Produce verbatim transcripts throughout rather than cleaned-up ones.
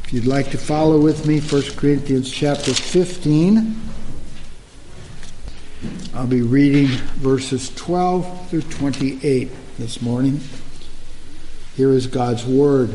If you'd like to follow with me, First Corinthians chapter fifteen. I'll be reading verses twelve through twenty-eight this morning. Here is God's Word.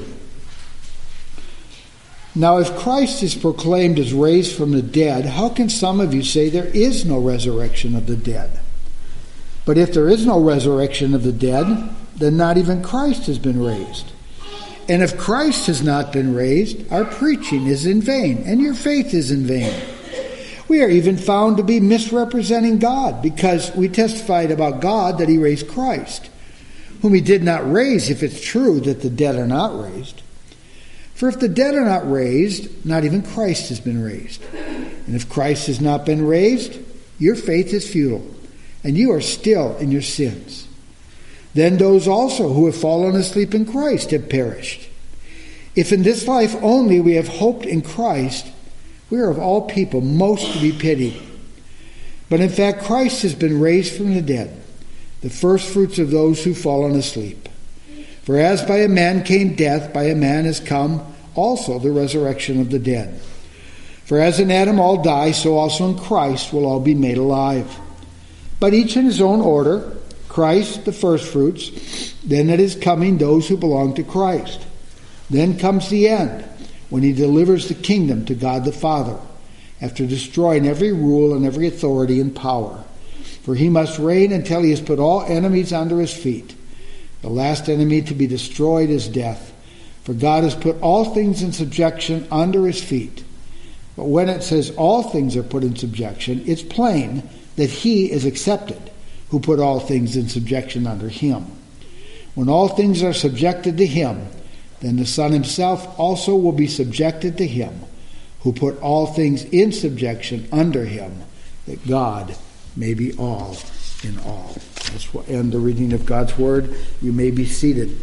Now, if Christ is proclaimed as raised from the dead, how can some of you say there is no resurrection of the dead? But if there is no resurrection of the dead, then not even Christ has been raised. And if Christ has not been raised, our preaching is in vain, and your faith is in vain. We are even found to be misrepresenting God, because we testified about God that he raised Christ, whom he did not raise, if it's true that the dead are not raised. For if the dead are not raised, not even Christ has been raised. And if Christ has not been raised, your faith is futile, and you are still in your sins. Then those also who have fallen asleep in Christ have perished. If in this life only we have hoped in Christ, we are of all people most to be pitied. But in fact, Christ has been raised from the dead, the first fruits of those who've fallen asleep. For as by a man came death, by a man has come also the resurrection of the dead. For as in Adam all die, so also in Christ will all be made alive. But each in his own order, Christ the firstfruits, then at his coming those who belong to Christ. Then comes the end, when he delivers the kingdom to God the Father, after destroying every rule and every authority and power. For he must reign until he has put all enemies under his feet. The last enemy to be destroyed is death, for God has put all things in subjection under his feet. But when it says all things are put in subjection, it's plain that he is accepted, who put all things in subjection under him. When all things are subjected to him, then the Son himself also will be subjected to him, who put all things in subjection under him, that God may be all in all. This will end the reading of God's Word. You may be seated.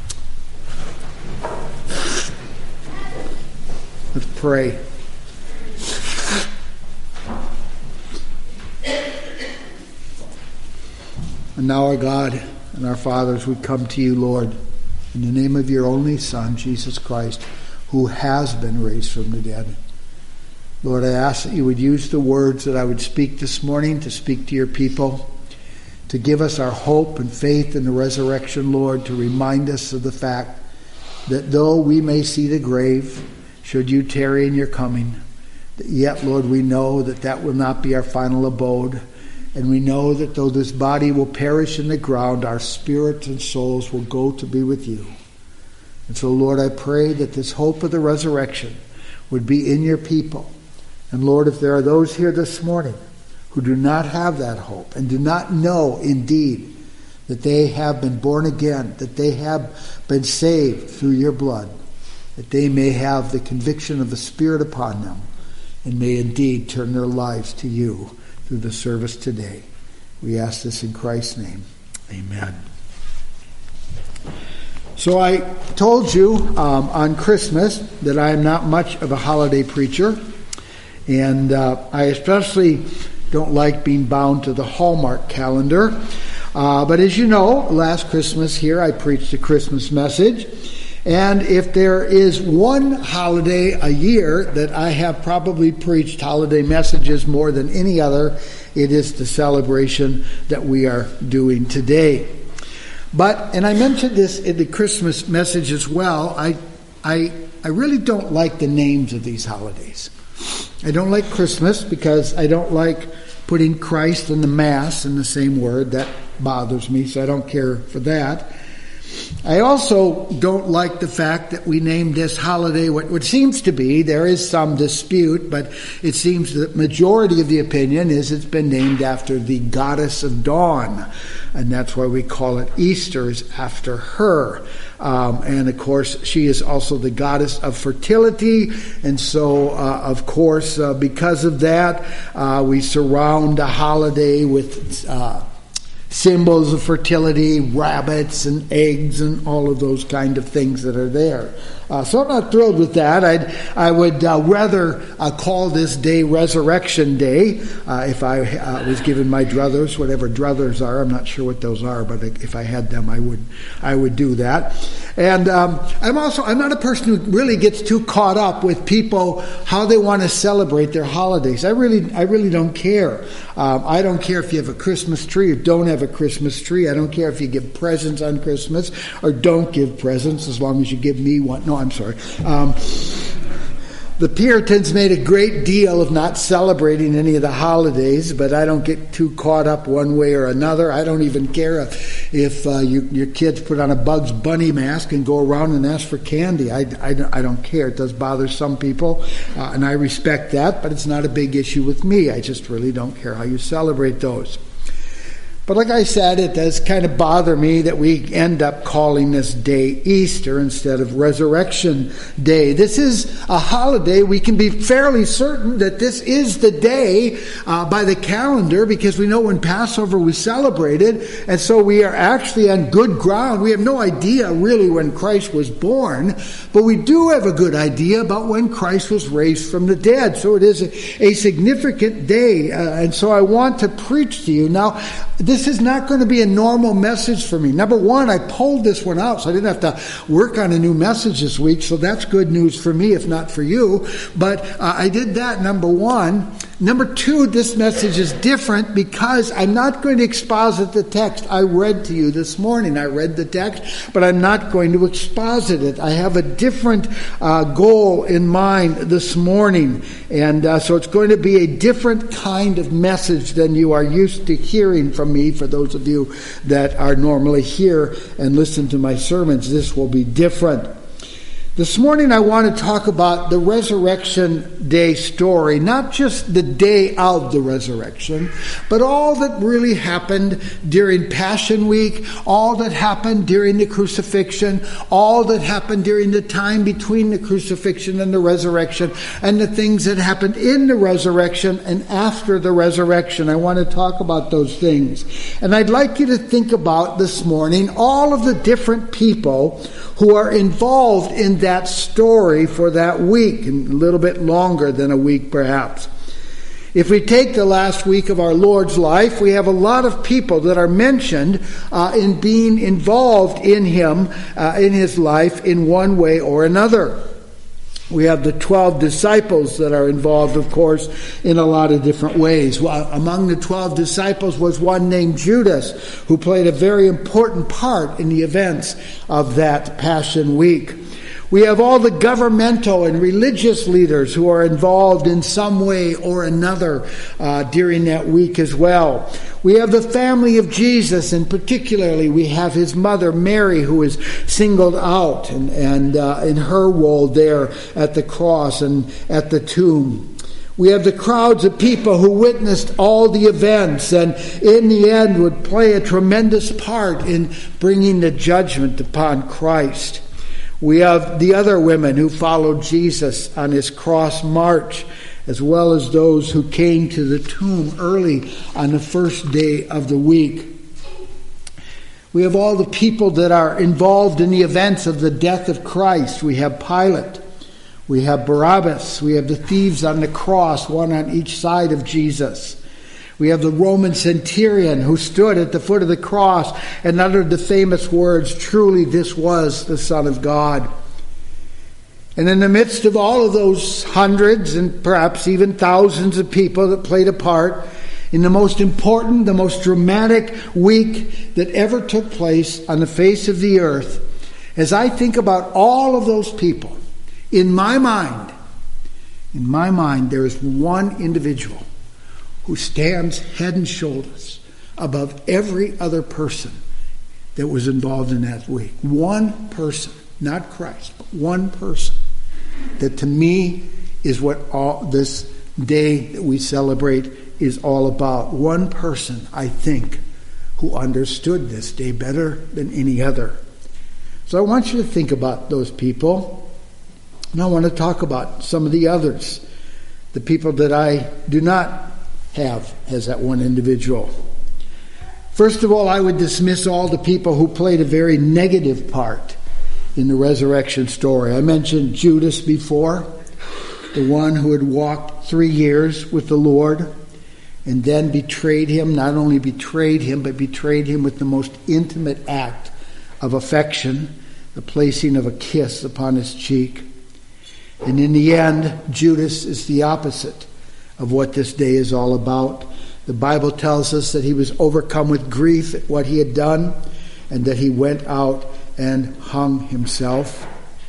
Let's pray. And now, our God and our fathers, we come to you, Lord, in the name of your only Son, Jesus Christ, who has been raised from the dead. Lord, I ask that you would use the words that I would speak this morning to speak to your people, to give us our hope and faith in the resurrection, Lord, to remind us of the fact that though we may see the grave, should you tarry in your coming, that yet, Lord, we know that that will not be our final abode. And we know that though this body will perish in the ground, our spirits and souls will go to be with you. And so, Lord, I pray that this hope of the resurrection would be in your people. And Lord, if there are those here this morning who do not have that hope and do not know indeed that they have been born again, that they have been saved through your blood, that they may have the conviction of the Spirit upon them and may indeed turn their lives to you through the service today. We ask this in Christ's name. Amen. So I told you um, on Christmas that I am not much of a holiday preacher, and uh, I especially don't like being bound to the Hallmark calendar. Uh, but as you know, last Christmas here I preached a Christmas message. And if there is one holiday a year that I have probably preached holiday messages more than any other, it is the celebration that we are doing today. But, and I mentioned this in the Christmas message as well, I, I, I really don't like the names of these holidays. I don't like Christmas because I don't like putting Christ and the Mass in the same word. That bothers me, so I don't care for that. I also don't like the fact that we named this holiday what, what seems to be, there is some dispute, but it seems the majority of the opinion is it's been named after the goddess of dawn. And that's why we call it Easter, is after her. Um, and of course, she is also the goddess of fertility. And so, uh, of course, uh, because of that, uh, we surround the holiday with uh symbols of fertility, rabbits and eggs and all of those kind of things that are there. Uh, so I'm not thrilled with that. I'd, I would uh, rather uh, call this day Resurrection Day uh, if I uh, was given my druthers, whatever druthers are. I'm not sure what those are, but if I had them, I would I would do that. And um, I'm also, I'm not a person who really gets too caught up with people, how they want to celebrate their holidays. I really, I really don't care. Um, I don't care if you have a Christmas tree or don't have a Christmas tree. I don't care if you give presents on Christmas or don't give presents, as long as you give me one. No, I'm sorry. Um, The Puritans made a great deal of not celebrating any of the holidays, but I don't get too caught up one way or another. I don't even care if, if uh, you, your kids put on a Bugs Bunny mask and go around and ask for candy. I, I, I don't care. It does bother some people, uh, and I respect that, but it's not a big issue with me. I just really don't care how you celebrate those. But like I said, it does kind of bother me that we end up calling this day Easter instead of Resurrection Day. This is a holiday. We can be fairly certain that this is the day uh, by the calendar, because we know when Passover was celebrated, and so we are actually on good ground. We have no idea really when Christ was born, but we do have a good idea about when Christ was raised from the dead. So it is a, a significant day, uh, and so I want to preach to you. Now, this is not going to be a normal message for me. Number one, I pulled this one out, so I didn't have to work on a new message this week, so that's good news for me, if not for you. But uh, I did that, number one. Number two, this message is different because I'm not going to exposit the text I read to you this morning. I read the text, but I'm not going to exposit it. I have a different uh, goal in mind this morning, and uh, so it's going to be a different kind of message than you are used to hearing from me. For those of you that are normally here and listen to my sermons, this will be different. This morning I want to talk about the Resurrection Day story, not just the day of the resurrection, but all that really happened during Passion Week, all that happened during the crucifixion, all that happened during the time between the crucifixion and the resurrection, and the things that happened in the resurrection and after the resurrection. I want to talk about those things. And I'd like you to think about this morning all of the different people who are involved in that story for that week, and a little bit longer than a week perhaps. If we take the last week of our Lord's life, we have a lot of people that are mentioned uh, in being involved in Him, uh, in His life in one way or another. We have the twelve disciples that are involved, of course, in a lot of different ways. Well, among the twelve disciples was one named Judas, who played a very important part in the events of that Passion Week. We have all the governmental and religious leaders who are involved in some way or another uh, during that week as well. We have the family of Jesus, and particularly we have his mother Mary, who is singled out and, and uh, in her role there at the cross and at the tomb. We have the crowds of people who witnessed all the events and in the end would play a tremendous part in bringing the judgment upon Christ. We have the other women who followed Jesus on his cross march, as well as those who came to the tomb early on the first day of the week. We have all the people that are involved in the events of the death of Christ. We have Pilate. We have Barabbas. We have the thieves on the cross, one on each side of Jesus. We have the Roman centurion who stood at the foot of the cross and uttered the famous words, "Truly this was the Son of God." And in the midst of all of those hundreds and perhaps even thousands of people that played a part in the most important, the most dramatic week that ever took place on the face of the earth, as I think about all of those people, in my mind, in my mind, there is one individual who stands head and shoulders above every other person that was involved in that week. One person, not Christ, but one person, that to me is what all this day that we celebrate is all about. One person, I think, who understood this day better than any other. So I want you to think about those people, and I want to talk about some of the others, the people that I do not have as that one individual. First of all, I would dismiss all the people who played a very negative part in the resurrection story. I mentioned Judas before, the one who had walked three years with the Lord and then betrayed him, not only betrayed him, but betrayed him with the most intimate act of affection the placing of a kiss upon his cheek. And in the end, Judas is the opposite of what this day is all about. The Bible tells us that he was overcome with grief at what he had done, and that he went out and hung himself.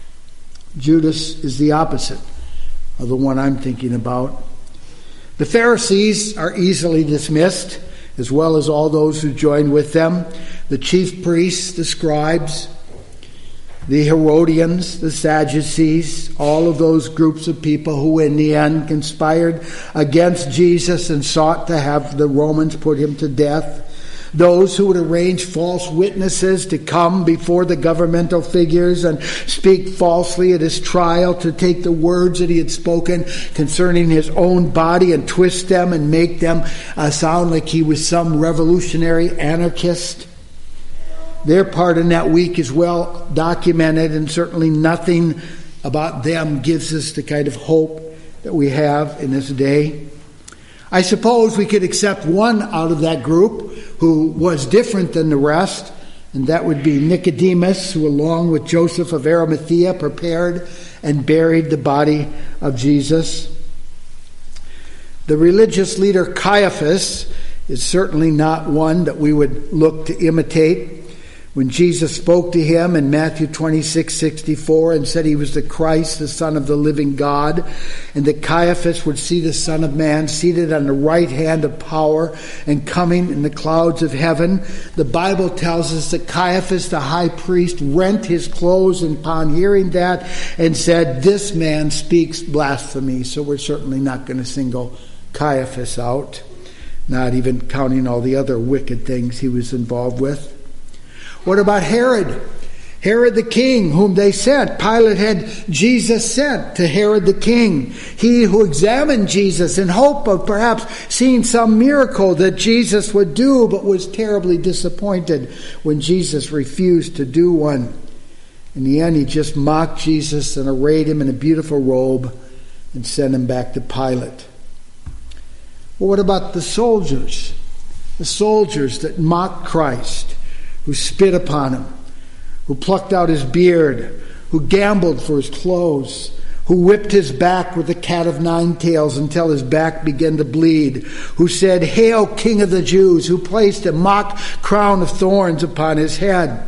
Judas is the opposite of the one I'm thinking about. The Pharisees are easily dismissed, as well as all those who joined with them. The chief priests, the scribes, the Herodians, the Sadducees, all of those groups of people who in the end conspired against Jesus and sought to have the Romans put him to death. Those who would arrange false witnesses to come before the governmental figures and speak falsely at his trial, to take the words that he had spoken concerning his own body and twist them and make them uh, sound like he was some revolutionary anarchist. Their part in that week is well documented, and certainly nothing about them gives us the kind of hope that we have in this day. I suppose we could accept one out of that group who was different than the rest, and that would be Nicodemus, who along with Joseph of Arimathea prepared and buried the body of Jesus. The religious leader Caiaphas is certainly not one that we would look to imitate. When Jesus spoke to him in Matthew twenty-six sixty-four and said he was the Christ, the Son of the living God, and that Caiaphas would see the Son of Man seated on the right hand of power and coming in the clouds of heaven, the Bible tells us that Caiaphas, the high priest, rent his clothes upon hearing that and said, "This man speaks blasphemy." So we're certainly not going to single Caiaphas out, not even counting all the other wicked things he was involved with. What about Herod? Herod the king, whom they sent. Pilate had Jesus sent to Herod the king. He who examined Jesus in hope of perhaps seeing some miracle that Jesus would do, but was terribly disappointed when Jesus refused to do one. In the end, he just mocked Jesus and arrayed him in a beautiful robe and sent him back to Pilate. Well, what about the soldiers? The soldiers that mocked Christ, who spit upon him, who plucked out his beard, who gambled for his clothes, who whipped his back with a cat of nine tails until his back began to bleed, who said, "Hail, King of the Jews," who placed a mock crown of thorns upon his head.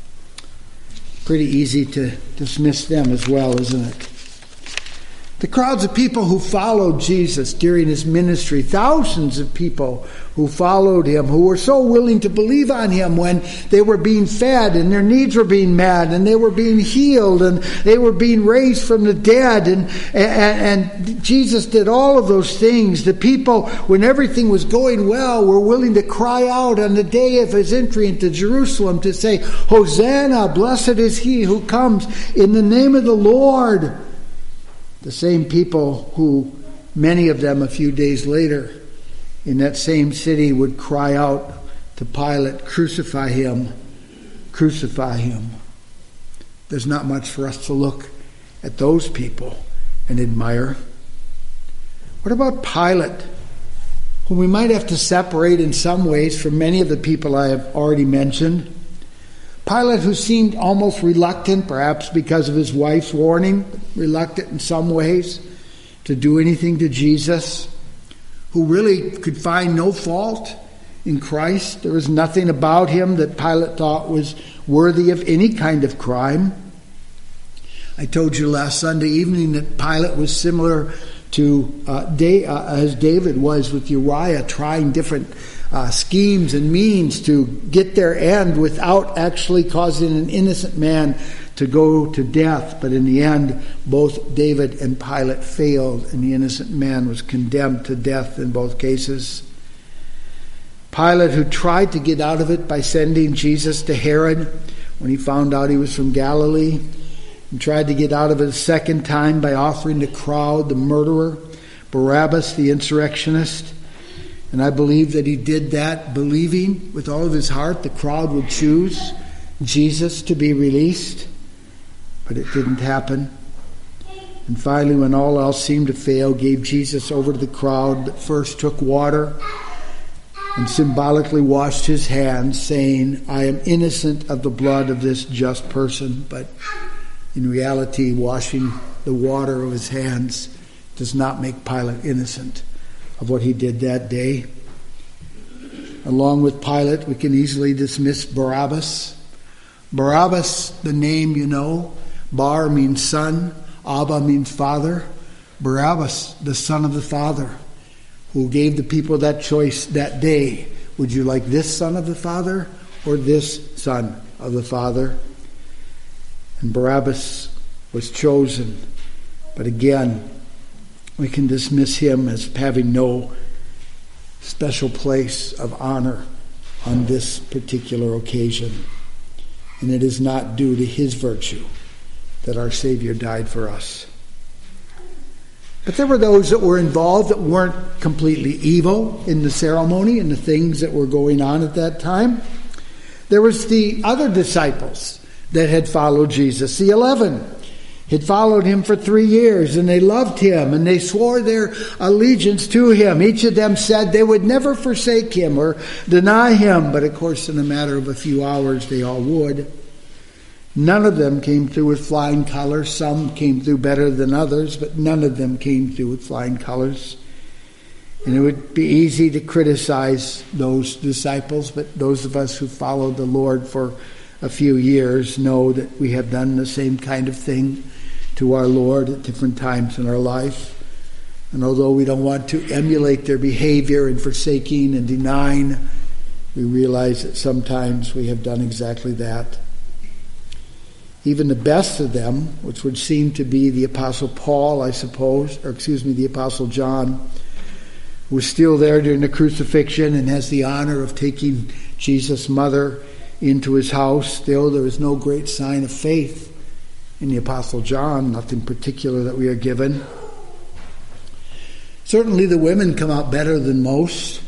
Pretty easy to dismiss them as well, isn't it? The crowds of people who followed Jesus during his ministry, thousands of people who followed him, who were so willing to believe on him when they were being fed and their needs were being met and they were being healed and they were being raised from the dead. And, and, and Jesus did all of those things. The people, when everything was going well, were willing to cry out on the day of his entry into Jerusalem to say, "Hosanna, blessed is he who comes in the name of the Lord." The same people who, many of them a few days later, in that same city would cry out to Pilate, "Crucify him, crucify him." There's not much for us to look at those people and admire. What about Pilate, whom we might have to separate in some ways from many of the people I have already mentioned? Pilate, who seemed almost reluctant, perhaps because of his wife's warning, reluctant in some ways to do anything to Jesus, who really could find no fault in Christ. There was nothing about him that Pilate thought was worthy of any kind of crime. I told you last Sunday evening that Pilate was similar to uh, da- uh, as David was with Uriah, trying different Uh, schemes and means to get their end without actually causing an innocent man to go to death. But in the end, both David and Pilate failed, and the innocent man was condemned to death in both cases. Pilate, who tried to get out of it by sending Jesus to Herod when he found out he was from Galilee, and tried to get out of it a second time by offering the crowd the murderer, Barabbas, the insurrectionist. And I believe that he did that believing with all of his heart the crowd would choose Jesus to be released. But it didn't happen. And finally, when all else seemed to fail, gave Jesus over to the crowd, but first took water and symbolically washed his hands, saying, I am innocent of the blood of this just person. But in reality, washing the water of his hands does not make Pilate innocent of what he did that day. Along with Pilate, we can easily dismiss Barabbas. Barabbas, the name you know, Bar means son, Abba means father. Barabbas, the son of the Father, who gave the people that choice that day. Would you like this son of the Father or this son of the Father? And Barabbas was chosen. But again, we can dismiss him as having no special place of honor on this particular occasion. And it is not due to his virtue that our Savior died for us. But there were those that were involved that weren't completely evil in the ceremony and the things that were going on at that time. There was the other disciples that had followed Jesus. The eleven had followed him for three years, and they loved him, and they swore their allegiance to him. Each of them said they would never forsake him or deny him. But of course, in a matter of a few hours, they all would. None of them came through with flying colors. Some came through better than others, but none of them came through with flying colors. And it would be easy to criticize those disciples, but those of us who followed the Lord for a few years know that we have done the same kind of thing to our Lord at different times in our life. And although we don't want to emulate their behavior in forsaking and denying, we realize that sometimes we have done exactly that. Even the best of them, which would seem to be the Apostle Paul, I suppose, or excuse me, the Apostle John, was still there during the crucifixion and has the honor of taking Jesus' mother into his house. Still, there is no great sign of faith in the Apostle John, nothing particular that we are given. Certainly the women come out better than most.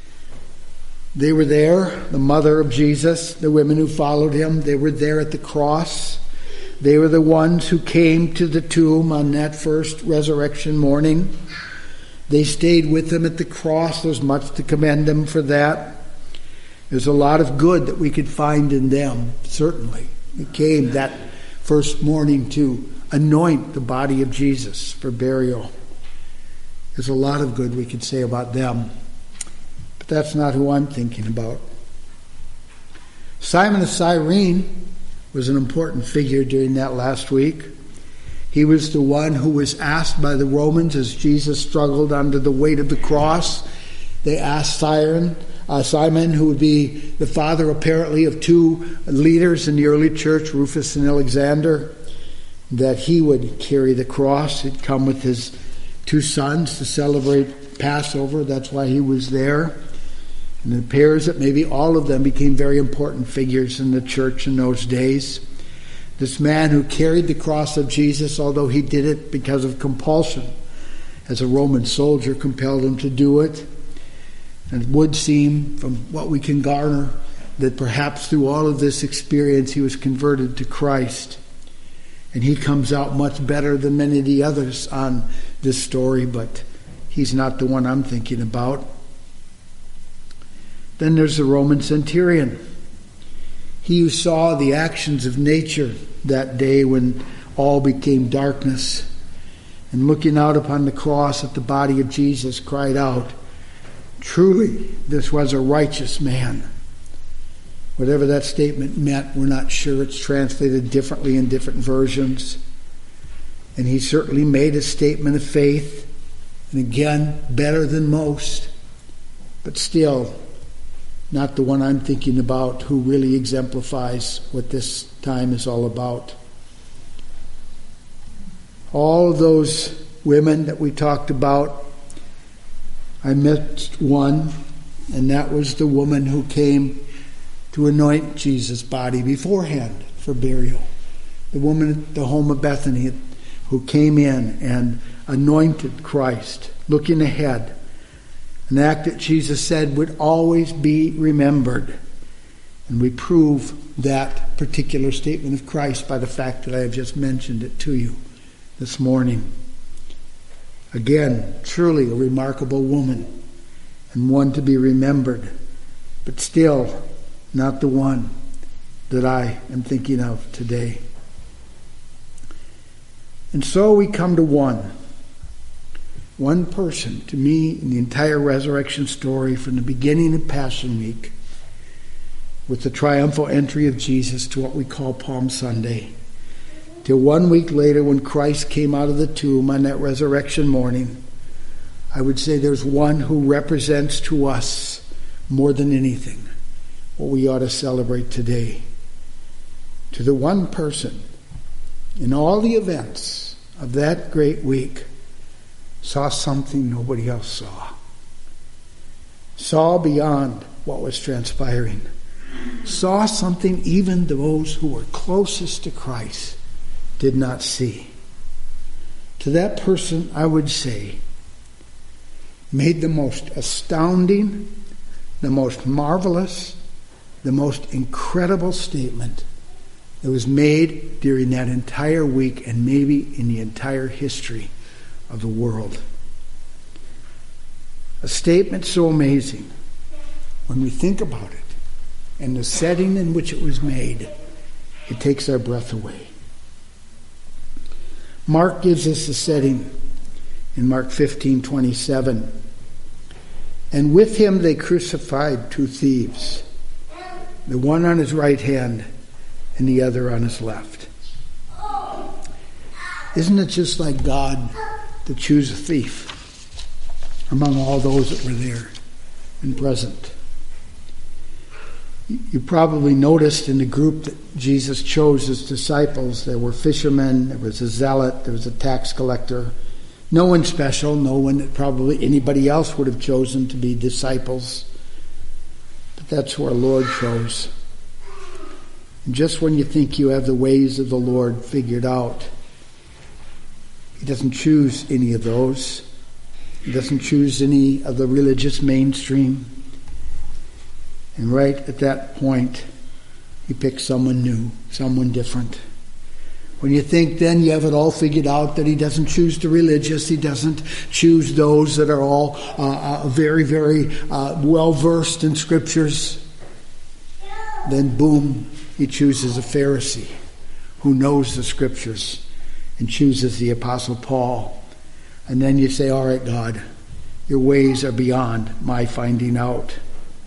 They were there, the mother of Jesus, the women who followed him, they were there at the cross. They were the ones who came to the tomb on that first resurrection morning. They stayed with him at the cross. There's much to commend them for that. There's a lot of good that we could find in them, certainly. They came that first morning to anoint the body of Jesus for burial. There's a lot of good we could say about them. But that's not who I'm thinking about. Simon of Cyrene was an important figure during that last week. He was the one who was asked by the Romans as Jesus struggled under the weight of the cross. They asked Simon, uh, Simon, who would be the father apparently of two leaders in the early church, Rufus and Alexander, that he would carry the cross. He'd come with his two sons to celebrate Passover. That's why he was there. And it appears that maybe all of them became very important figures in the church in those days. This man who carried the cross of Jesus, although he did it because of compulsion, as a Roman soldier compelled him to do it. And it would seem, from what we can garner, that perhaps through all of this experience he was converted to Christ. And he comes out much better than many of the others on this story, but he's not the one I'm thinking about. Then there's the Roman centurion. He who saw the actions of nature that day when all became darkness, and looking out upon the cross at the body of Jesus, cried out, "Truly, this was a righteous man." Whatever that statement meant, we're not sure. It's translated differently in different versions. And he certainly made a statement of faith, and again, better than most, but still not the one I'm thinking about, who really exemplifies what this time is all about. All of those women that we talked about, I missed one, and that was the woman who came to anoint Jesus' body beforehand for burial. The woman at the home of Bethany who came in and anointed Christ, looking ahead. An act that Jesus said would always be remembered. And we prove that particular statement of Christ by the fact that I have just mentioned it to you this morning. Again, truly a remarkable woman, and one to be remembered but still not the one that I am thinking of today. And so we come to one. One person, to me, in the entire resurrection story from the beginning of Passion Week, with the triumphal entry of Jesus to what we call Palm Sunday, till one week later when Christ came out of the tomb on that resurrection morning, I would say there's one who represents to us more than anything what we ought to celebrate today. To the one person in all the events of that great week saw something nobody else saw. Saw beyond what was transpiring. Saw something even those who were closest to Christ did not see. To that person, I would say, made the most astounding, the most marvelous, the most incredible statement that was made during that entire week and maybe in the entire history of the world. A statement so amazing when we think about it and the setting in which it was made, it takes our breath away. Mark gives us the setting in Mark fifteen twenty-seven. And with him they crucified two thieves, the one on his right hand and the other on his left. Isn't it just like God to choose a thief among all those that were there and present? You probably noticed in the group that Jesus chose as disciples, there were fishermen, there was a zealot, there was a tax collector. No one special, no one that probably anybody else would have chosen to be disciples. But that's who our Lord chose. And just when you think you have the ways of the Lord figured out, He doesn't choose any of those. He doesn't choose any of the religious mainstream. And right at that point, He picks someone new, someone different. When you think then you have it all figured out, that He doesn't choose the religious, He doesn't choose those that are all uh, uh, very, very uh, well-versed in Scriptures, then boom, He chooses a Pharisee who knows the Scriptures and chooses the Apostle Paul. And then you say, all right, God, your ways are beyond my finding out.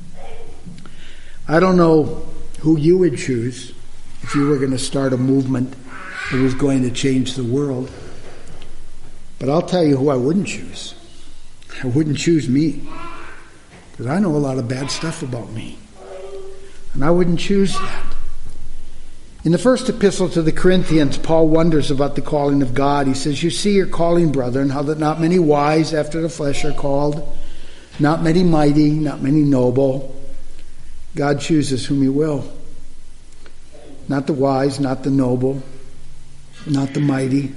I don't know who you would choose if you were going to start a movement that was going to change the world. But I'll tell you who I wouldn't choose. I wouldn't choose me, because I know a lot of bad stuff about me. And I wouldn't choose that. In the first epistle to the Corinthians, Paul wonders about the calling of God. He says, you see your calling, brethren, how that not many wise after the flesh are called, not many mighty, not many noble. God chooses whom He will. Not the wise, not the noble, not the mighty.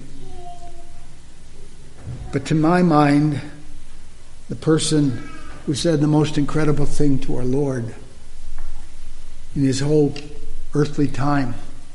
But to my mind, the person who said the most incredible thing to our Lord in His whole earthly time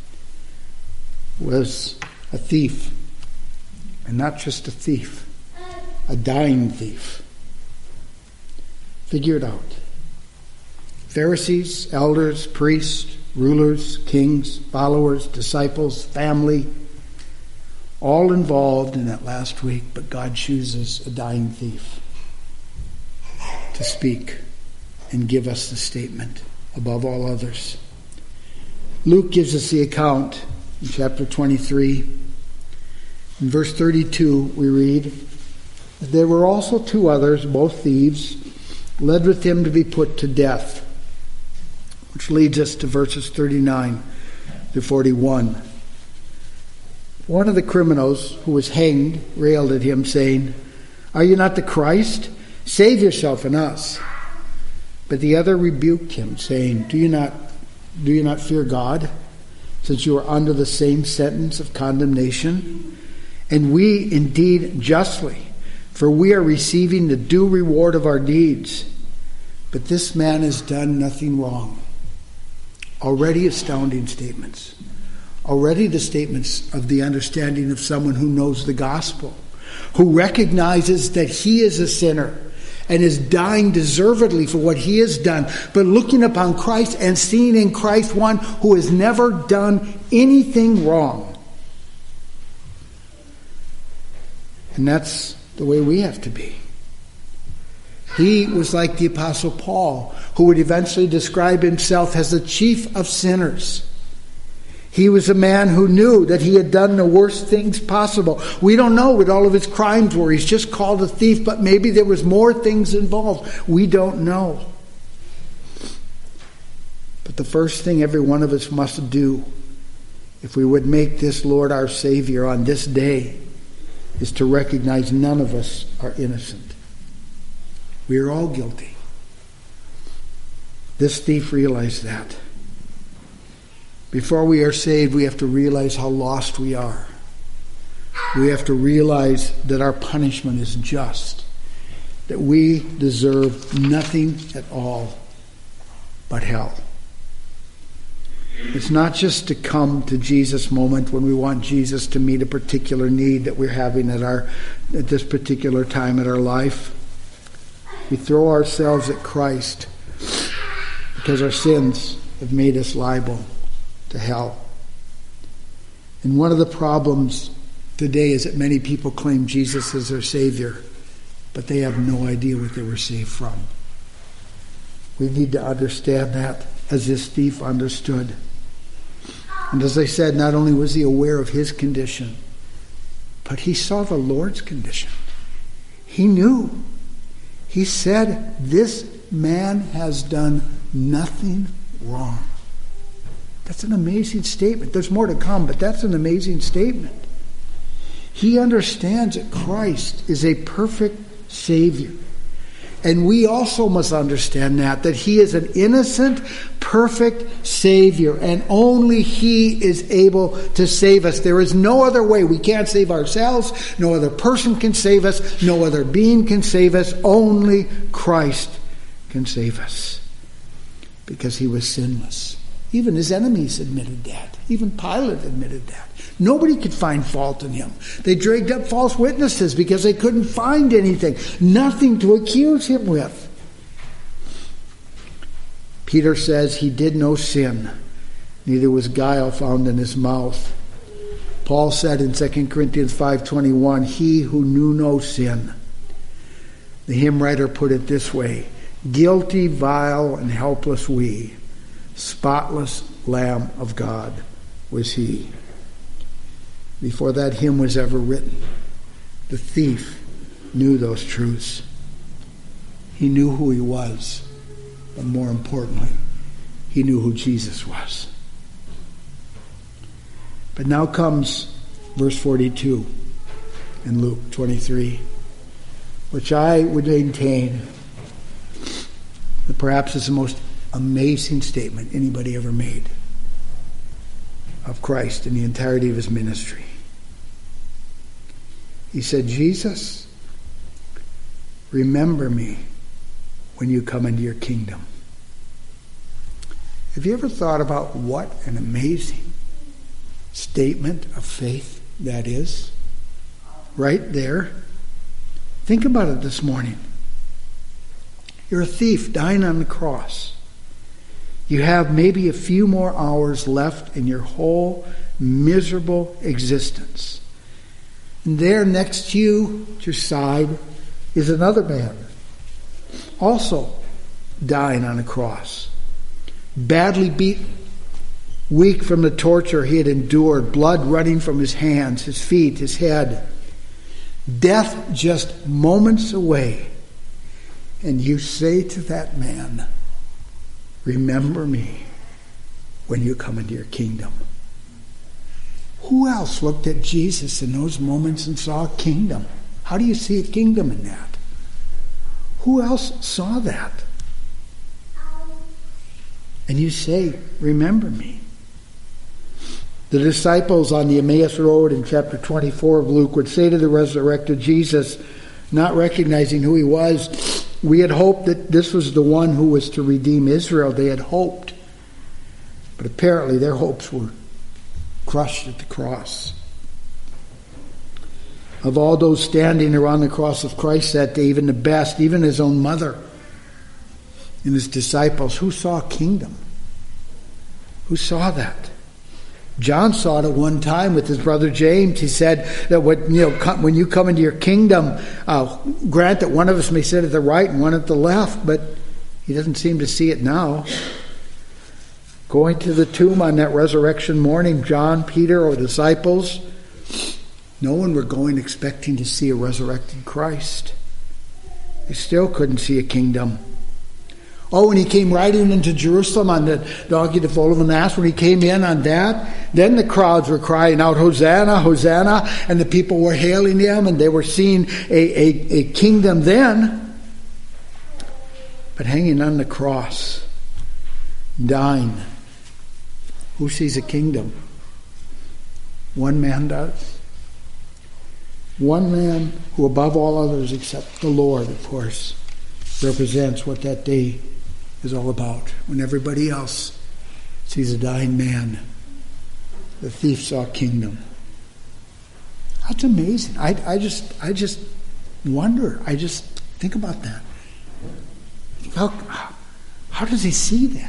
was a thief. And not just a thief, a dying thief. Figure it out. Pharisees, elders, priests, rulers, kings, followers, disciples, family, all involved in that last week, but God chooses a dying thief to speak and give us the statement above all others. Luke gives us the account in chapter twenty-three. In verse thirty-two we read, there were also two others, both thieves, led with him to be put to death. Which leads us to verses thirty-nine to forty-one. One of the criminals who was hanged railed at him, saying, are you not the Christ? Save yourself and us. But the other rebuked him, saying, Do you not, do you not fear God, since you are under the same sentence of condemnation? And we indeed justly, for we are receiving the due reward of our deeds. But this man has done nothing wrong. Already astounding statements. Already the statements of the understanding of someone who knows the gospel, who recognizes that he is a sinner and is dying deservedly for what he has done, but looking upon Christ and seeing in Christ one who has never done anything wrong. And that's the way we have to be. He was like the Apostle Paul, who would eventually describe himself as the chief of sinners. He was a man who knew that he had done the worst things possible. We don't know what all of his crimes were. He's just called a thief, but maybe there was more things involved. We don't know. But the first thing every one of us must do, if we would make this Lord our Savior on this day, is to recognize none of us are innocent. We are all guilty. This thief realized that. Before we are saved, we have to realize how lost we are. We have to realize that our punishment is just, that we deserve nothing at all but hell. It's not just to come to Jesus moment when we want Jesus to meet a particular need that we're having at our at this particular time in our life. We throw ourselves at Christ because our sins have made us liable to hell. And one of the problems today is that many people claim Jesus as their Savior, but they have no idea what they were saved from. We need to understand that as this thief understood. And as I said, not only was he aware of his condition, but he saw the Lord's condition. He knew. He said, "This man has done nothing wrong." That's an amazing statement. There's more to come, but that's an amazing statement. He understands that Christ is a perfect Savior. And we also must understand that, that he is an innocent, perfect Savior, and only he is able to save us. There is no other way. We can't save ourselves. No other person can save us. No other being can save us. Only Christ can save us, because he was sinless. Even his enemies admitted that. Even Pilate admitted that. Nobody could find fault in him. They dragged up false witnesses because they couldn't find anything. Nothing to accuse him with. Peter says he did no sin. Neither was guile found in his mouth. Paul said in Second Corinthians five twenty-one, he who knew no sin. The hymn writer put it this way: guilty, vile, and helpless we, spotless Lamb of God was he. Before that hymn was ever written, the thief knew those truths. He knew who he was, but more importantly, he knew who Jesus was. But now comes verse forty-two in Luke twenty-three, which I would maintain that perhaps is the most amazing statement anybody ever made of Christ in the entirety of his ministry. He said, Jesus, remember me when you come into your kingdom. Have you ever thought about what an amazing statement of faith that is? Right there. Think about it this morning. You're a thief dying on the cross. You have maybe a few more hours left in your whole miserable existence. And there next to you, at your side, is another man, also dying on a cross, badly beaten, weak from the torture he had endured, blood running from his hands, his feet, his head, death just moments away. And you say to that man, remember me when you come into your kingdom. Who else looked at Jesus in those moments and saw a kingdom? How do you see a kingdom in that? Who else saw that? And you say, remember me. The disciples on the Emmaus Road in chapter twenty-four of Luke would say to the resurrected Jesus, not recognizing who he was, we had hoped that this was the one who was to redeem Israel. They had hoped. But apparently their hopes were crushed at the cross. Of all those standing around the cross of Christ that day, even the best, even his own mother and his disciples, who saw a kingdom? Who saw that? John saw it at one time with his brother James. He said that when you know when you come into your kingdom, uh, grant that one of us may sit at the right and one at the left. But he doesn't seem to see it now. Going to the tomb on that resurrection morning, John, Peter, or disciples, no one were going expecting to see a resurrected Christ. They still couldn't see a kingdom. Oh, when he came riding into Jerusalem on the donkey to foal of an ass, when he came in on that, then the crowds were crying out, Hosanna, Hosanna, and the people were hailing him, and they were seeing a, a, a kingdom then. But hanging on the cross, dying, who sees a kingdom? One man does. One man who above all others except the Lord, of course, represents what that day is all about. When everybody else sees a dying man, the thief saw a kingdom. That's amazing. I, I just I just wonder. I just think about that. How, how does he see that?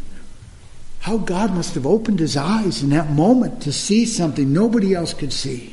How God must have opened his eyes in that moment to see something nobody else could see.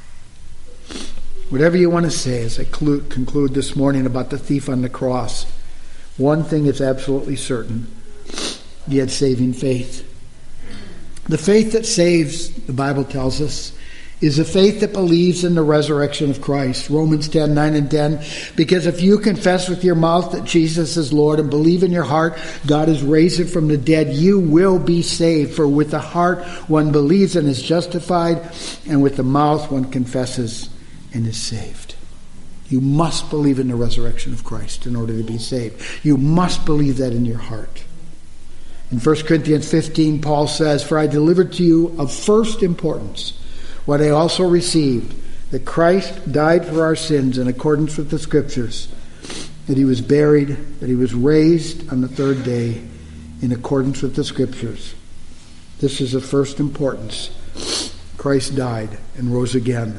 Whatever you want to say as I conclude this morning about the thief on the cross, one thing is absolutely certain. He had saving faith. The faith that saves, the Bible tells us, is a faith that believes in the resurrection of Christ. Romans ten, nine and ten. Because if you confess with your mouth that Jesus is Lord and believe in your heart God has raised him from the dead, you will be saved. For with the heart one believes and is justified, and with the mouth one confesses and is saved. You must believe in the resurrection of Christ in order to be saved. You must believe that in your heart. In First Corinthians fifteen, Paul says, For I delivered to you of first importance what I also received, that Christ died for our sins in accordance with the Scriptures, that he was buried, that he was raised on the third day in accordance with the Scriptures. This is of first importance. Christ died and rose again.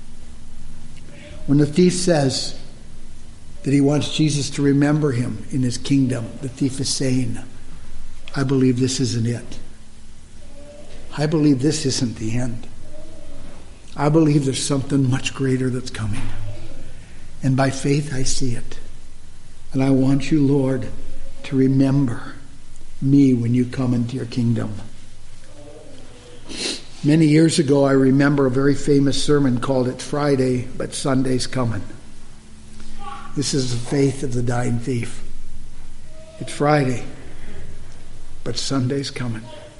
When the thief says that he wants Jesus to remember him in his kingdom, the thief is saying, I believe this isn't it. I believe this isn't the end. I believe there's something much greater that's coming. And by faith I see it. And I want you, Lord, to remember me when you come into your kingdom. Many years ago, I remember a very famous sermon called It's Friday, but Sunday's Coming. This is the faith of the dying thief. It's Friday, but Sunday's coming.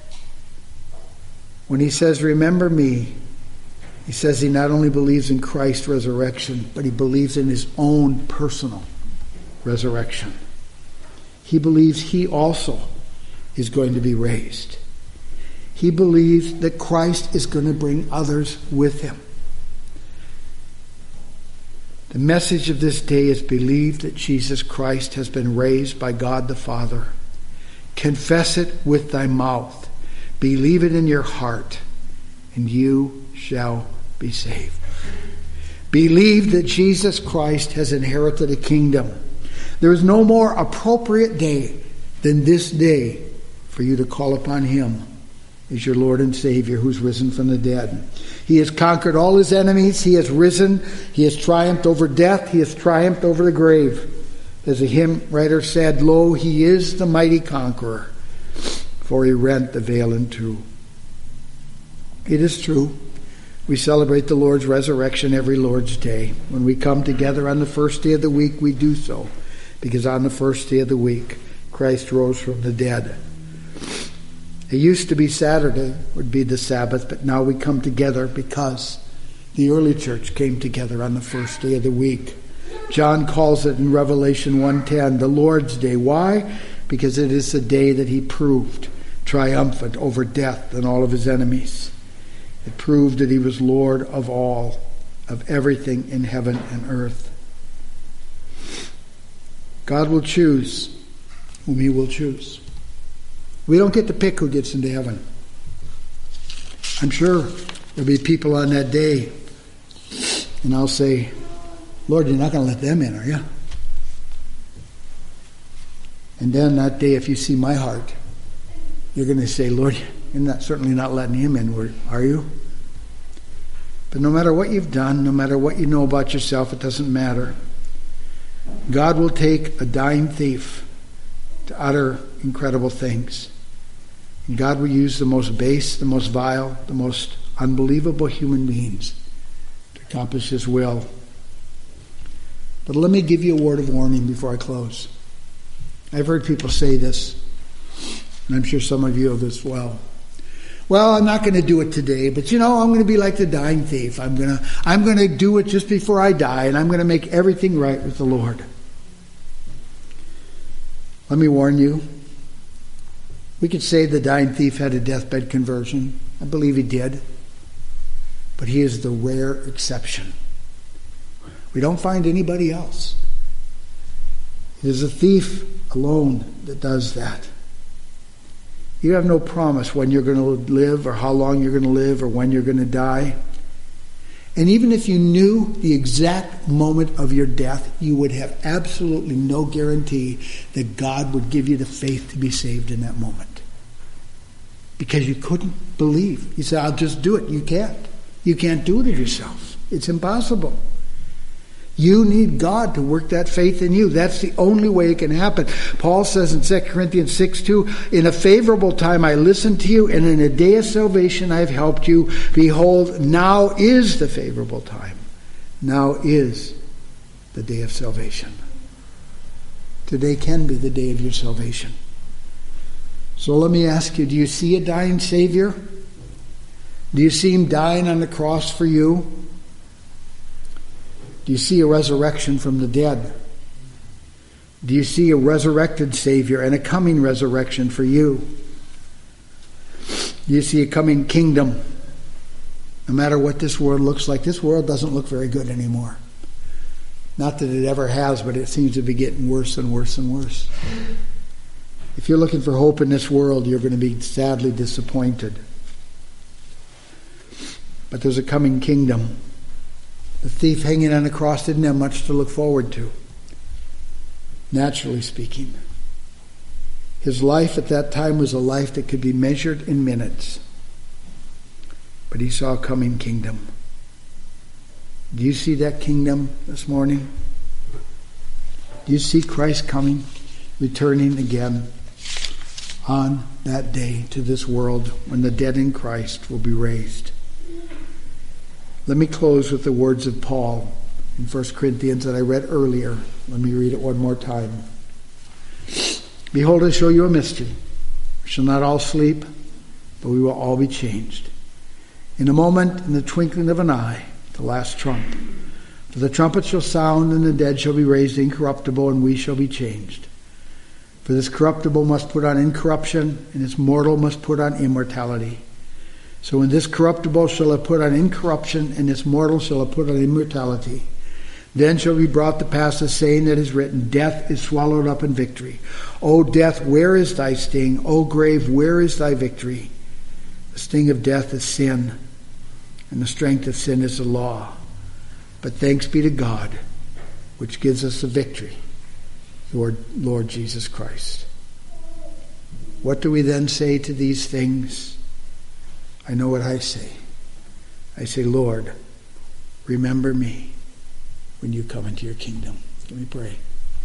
When he says, remember me, he says he not only believes in Christ's resurrection, but he believes in his own personal resurrection. He believes he also is going to be raised. He believes that Christ is going to bring others with him. The message of this day is believe that Jesus Christ has been raised by God the Father. Confess it with thy mouth. Believe it in your heart, and you shall be saved. Believe that Jesus Christ has inherited a kingdom. There is no more appropriate day than this day for you to call upon him as your Lord and Savior who's risen from the dead. He has conquered all his enemies. He has risen. He has triumphed over death. He has triumphed over the grave. As a hymn writer said, Lo, he is the mighty conqueror, for he rent the veil in two. It is true. We celebrate the Lord's resurrection every Lord's Day. When we come together on the first day of the week, we do so, because on the first day of the week, Christ rose from the dead. It used to be Saturday would be the Sabbath, but now we come together because the early church came together on the first day of the week. John calls it in Revelation one ten the Lord's Day. Why? Because it is the day that he proved triumphant over death and all of his enemies. It proved that he was Lord of all, of everything in heaven and earth. God will choose whom he will choose. We don't get to pick who gets into heaven. I'm sure there'll be people on that day And I'll say, Lord, you're not going to let them in, are you? And then that day, if you see my heart, you're going to say, Lord, you're not, certainly not letting him in, are you? But no matter what you've done, no matter what you know about yourself, it doesn't matter. God will take a dying thief to utter incredible things. And God will use the most base, the most vile, the most unbelievable human beings to accomplish his will. But let me give you a word of warning before I close. I've heard people say this, and I'm sure some of you have as well. Well, I'm not going to do it today, but you know, I'm going to be like the dying thief. I'm going to, I'm going to do it just before I die, and I'm going to make everything right with the Lord. Let me warn you. We could say the dying thief had a deathbed conversion. I believe he did. But he is the rare exception. We don't find anybody else. It is a thief alone that does that. You have no promise when you're going to live or how long you're going to live or when you're going to die. And even if you knew the exact moment of your death, you would have absolutely no guarantee that God would give you the faith to be saved in that moment. Because you couldn't believe. You say, I'll just do it. You can't. You can't do it of yourself. It's impossible. You need God to work that faith in you. That's the only way it can happen. Paul says in Second Corinthians six two, in a favorable time I listened to you, and in a day of salvation I have helped you. Behold, now is the favorable time. Now is the day of salvation. Today can be the day of your salvation. So let me ask you, do you see a dying Savior? Do you see him dying on the cross for you? Do you see a resurrection from the dead? Do you see a resurrected Savior and a coming resurrection for you? Do you see a coming kingdom? No matter what this world looks like, this world doesn't look very good anymore. Not that it ever has, but it seems to be getting worse and worse and worse. If you're looking for hope in this world, you're going to be sadly disappointed. But there's a coming kingdom. The thief hanging on the cross didn't have much to look forward to, naturally speaking. His life at that time was a life that could be measured in minutes. But he saw a coming kingdom. Do you see that kingdom this morning? Do you see Christ coming, returning again on that day to this world when the dead in Christ will be raised? Let me close with the words of Paul in First Corinthians that I read earlier. Let me read it one more time. Behold, I show you a mystery. We shall not all sleep, but we will all be changed. In a moment, in the twinkling of an eye, the last trump. For the trumpet shall sound, and the dead shall be raised incorruptible, and we shall be changed. For this corruptible must put on incorruption, and this mortal must put on immortality. So when this corruptible shall have put on incorruption, and this mortal shall have put on immortality, then shall be brought to pass the saying that is written, death is swallowed up in victory. O death, where is thy sting? O grave, where is thy victory? The sting of death is sin, and the strength of sin is the law. But thanks be to God, which gives us the victory, Lord, Lord Jesus Christ. What do we then say to these things? I know what I say. I say, Lord, remember me when you come into your kingdom. Let me pray.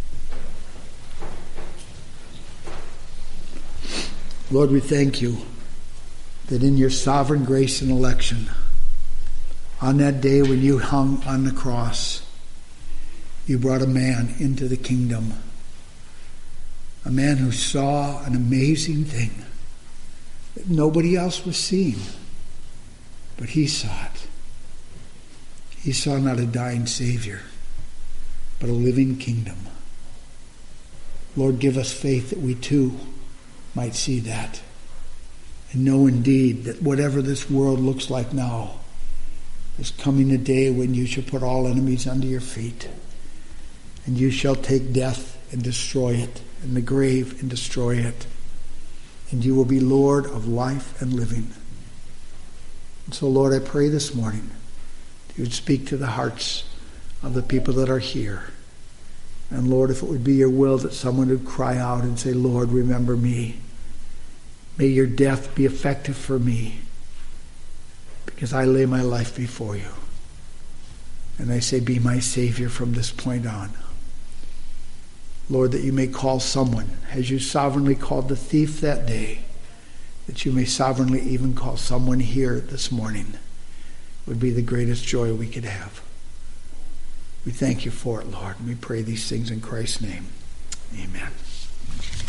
Lord, we thank you that in your sovereign grace and election, on that day when you hung on the cross, you brought a man into the kingdom. A man who saw an amazing thing that nobody else was seeing, but he saw it. He saw not a dying Savior, but a living kingdom. Lord, give us faith that we too might see that and know indeed that whatever this world looks like now, there's coming a day when you shall put all enemies under your feet, and you shall take death and destroy it, and the grave and destroy it. And you will be Lord of life and living. And so, Lord, I pray this morning that you'd speak to the hearts of the people that are here. And Lord, if it would be your will that someone would cry out and say, Lord, remember me. May your death be effective for me, because I lay my life before you. And I say, be my Savior from this point on. Lord, that you may call someone, as you sovereignly called the thief that day, that you may sovereignly even call someone here this morning. It would be the greatest joy we could have. We thank you for it, Lord, and we pray these things in Christ's name. Amen.